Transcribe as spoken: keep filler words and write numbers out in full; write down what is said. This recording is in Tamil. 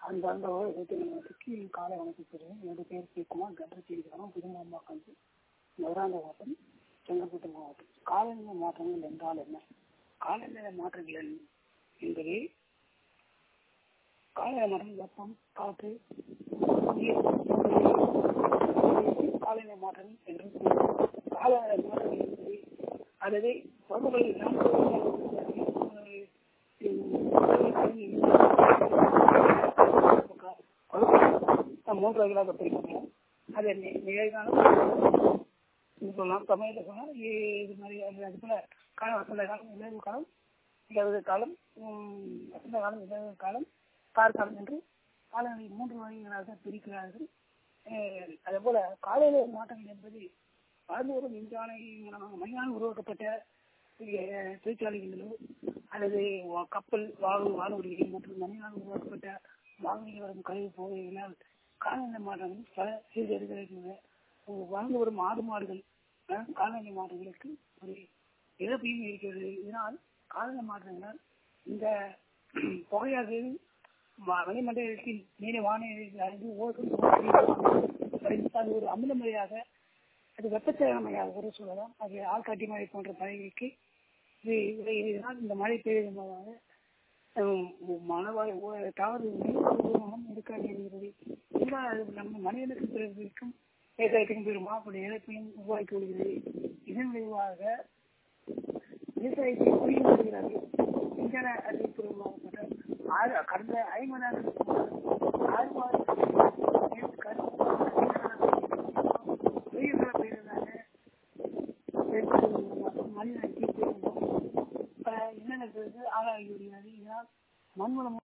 அன்பார்ந்த உலகத்திற்கு காலை வணக்கம் சொல்கிறேன். என்னுடைய பேர் பி. குமார். கண்டச்சேரிக்கான புதுமாம்பாக்கம் மதுராந்த மாவட்டம், செங்கல்பட்டு மாவட்டம். காலநிலை மாற்றங்கள் என்றால் என்ன? காலநிலை மாற்றங்கள் என்பது காலநிலை மாற்றம் வெப்பம், காற்று, நீர், காலநிலை மாற்றம் என்று காலநிலை மாற்றங்கள் என்பது அல்லது பருவங்கள் மூன்று வகைகளாக பிரிக்கிறோம். அது நிகழ்காலம் சொல்லலாம், தமிழில் சொல்லலாம். இது மாதிரி அது போல காலம், வசந்த காலம், இலவு காலம், இலவு காலம், வசந்த காலம், இலவு காலம், கார்காலம் என்று காலநிலை மூன்று வகைகளாக பிரிக்கிறார்கள். அதே போல காலநிலை மாற்றங்கள் என்பது வாழ்ந்து வரும் விஞ்ஞான மனிதனால் உருவாக்கப்பட்ட தொழிற்சாலைகளிலோ அல்லது கப்பல் வாகன வானூர்திகள் மற்றும் மனிதனால் உருவாக்கப்பட்ட வாகனங்கள் வரும் கழிவு போகையினால் காலநிலை மாற்றங்கள் பல சீர்கேடுகளை வாழ்ந்து வரும் ஆடு மாடுகள் காலநிலை மாற்றங்களுக்கு ஒரு இழப்பையும் இருக்கிறது. இதனால் காலநிலை மாற்றங்களால் இந்த புகையாக வளிமண்டலத்தில் நீரை வானிலை அறிந்து ஓசோன் அது ஒரு அமிலமழையாக, அது வெப்பச்சலனமையாக கூட சொல்லலாம். அது ஆள்காட்டி மழை போன்ற பறவைகளுக்கு இது இதனால் இந்த மழை பெய்வதன் மூலமாக மனவாய் தவறு எடுக்க நேர்கிறது. இதனால் நம்ம மனிதனுக்கு பிறகும் விவசாயத்துக்கும் பெரும் மாபெரும் இழப்பையும் உருவாக்கி வருகிறது. இதன் விளைவாக விவசாயத்தை புரிய வருகிறார்கள். விஞ்ஞான அறிவிப்பு கடந்த ஐம்பது ஆண்டுகளுக்கு ஆறு மாதம் மனிதனுக்கு என்னென்ன ஆளாகி வருகிறது. இதனால் மண்வளம்